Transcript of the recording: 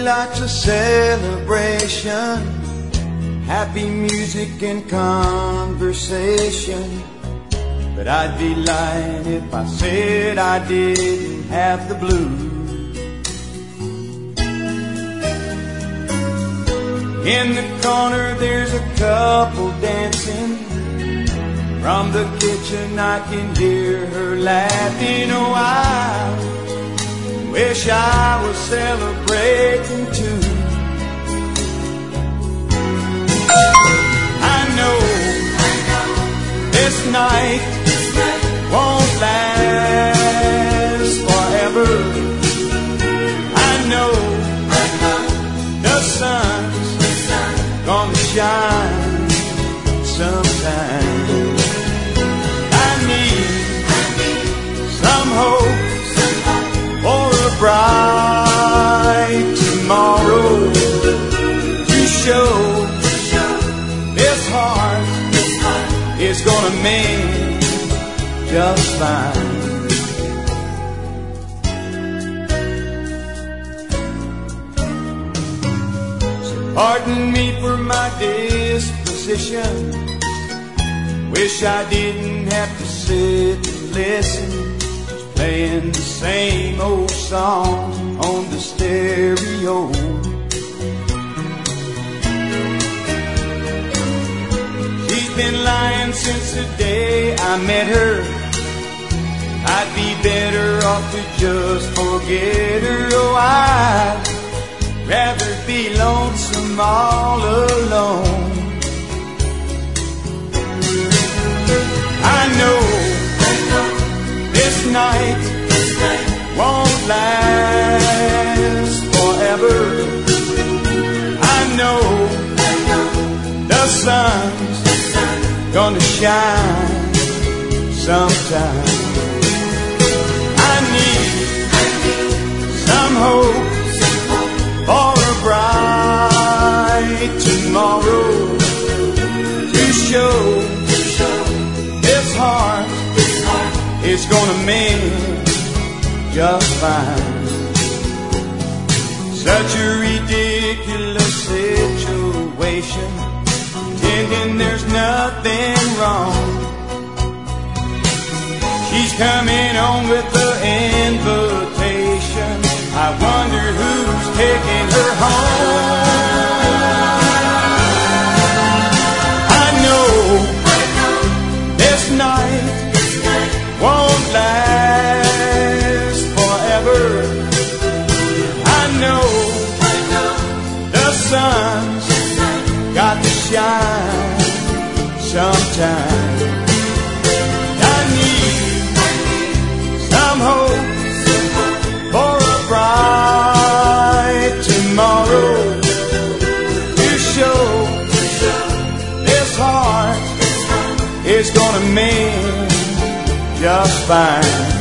daylight's a celebration, happy music and conversation. But I'd be lying if I said I didn't have the blues. In the corner there's a couple dancing. From the kitchen I can hear her laughing. Oh, I wish I was celebrating too. I know this night won't last forever. I know the sun's gonna shine sometime. I need some hope for a bright tomorrow to show this heart is gonna mend just fine. So pardon me for my disposition. Wish I didn't have to sit and listen, just playing the same old song on the stereo. Been lying since the day I met her. I'd be better off to just forget her. Oh, I'd rather be lonesome all alone. I know this night won't last forever. I know the sun's gonna shine sometime. I need some hope for a bright tomorrow to show this heart is gonna mend just fine. Such a ridiculous situation, thinking there's nothing wrong. She's coming home with the invitation. I wonder who's taking her home. I know this night won't last forever. I know the sun's got to shine sometime. I need some hope for a bright tomorrow to show this heart is gonna mend just fine.